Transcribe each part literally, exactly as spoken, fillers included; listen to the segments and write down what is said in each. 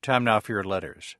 Time now for your letters.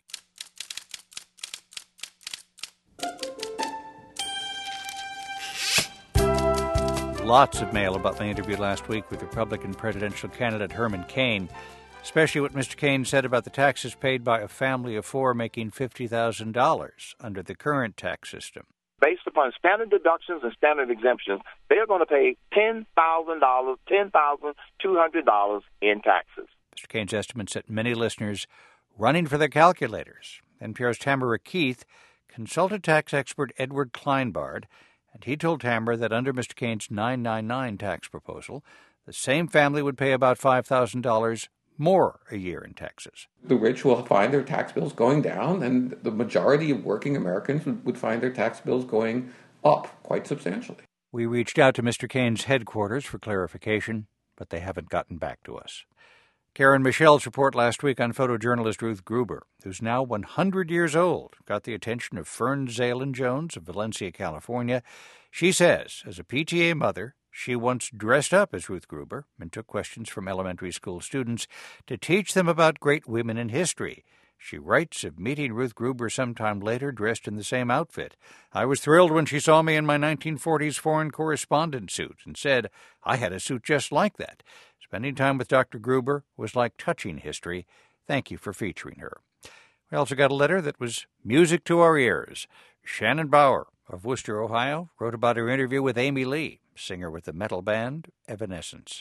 Lots of mail about my interview last week with Republican presidential candidate Herman Cain, especially what Mister Cain said about the taxes paid by a family of four making fifty thousand dollars under the current tax system. Based upon standard deductions and standard exemptions, they're going to pay ten thousand dollars, ten thousand two hundred dollars in taxes. Mister Cain's estimate set many listeners running for their calculators. N P R's Tamara Keith consulted tax expert Edward Kleinbard, and he told Tamara that under Mister Cain's nine ninety-nine tax proposal, the same family would pay about five thousand dollars more a year in taxes. The rich will find their tax bills going down, and the majority of working Americans would find their tax bills going up quite substantially. We reached out to Mister Cain's headquarters for clarification, but they haven't gotten back to us. Karen Michelle's report last week on photojournalist Ruth Gruber, who's now one hundred years old, got the attention of Fern Zalen-Jones of Valencia, California. She says, as a P T A mother, she once dressed up as Ruth Gruber and took questions from elementary school students to teach them about great women in history. She writes of meeting Ruth Gruber sometime later dressed in the same outfit. I was thrilled when she saw me in my nineteen forties foreign correspondent suit and said I had a suit just like that. Spending time with Doctor Gruber was like touching history. Thank you for featuring her. We also got a letter that was music to our ears. Shannon Bauer of Worcester, Ohio, wrote about her interview with Amy Lee, singer with the metal band Evanescence.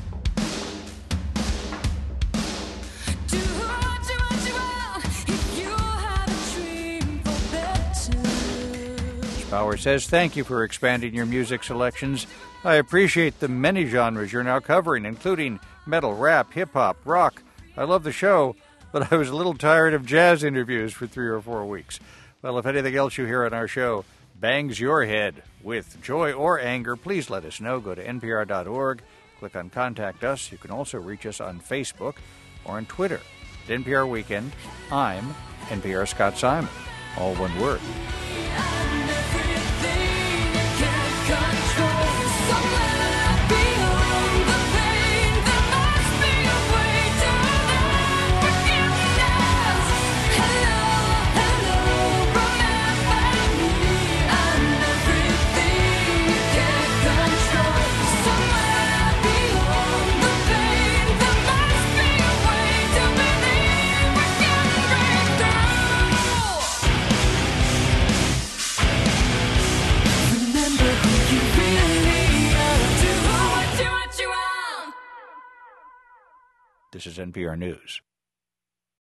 Bauer says, thank you for expanding your music selections. I appreciate the many genres you're now covering, including metal, rap, hip-hop, rock. I love the show, but I was a little tired of jazz interviews for three or four weeks. Well, if anything else you hear on our show bangs your head with joy or anger, please let us know. Go to N P R dot org, click on Contact Us. You can also reach us on Facebook or on Twitter. At N P R Weekend, I'm N P R Scott Simon, all one word. This is N P R News.